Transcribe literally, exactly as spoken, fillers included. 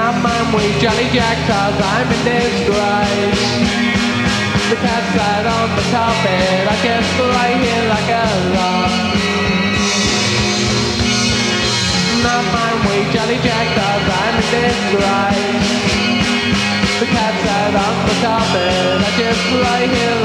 Not mine with Jolly Jack, cause I'm in disgrace. The cat sat on the carpet, I just lie here like a log. Not mine with Jolly Jack, cause I'm in disgrace. The cat sat on the carpet, I just lie here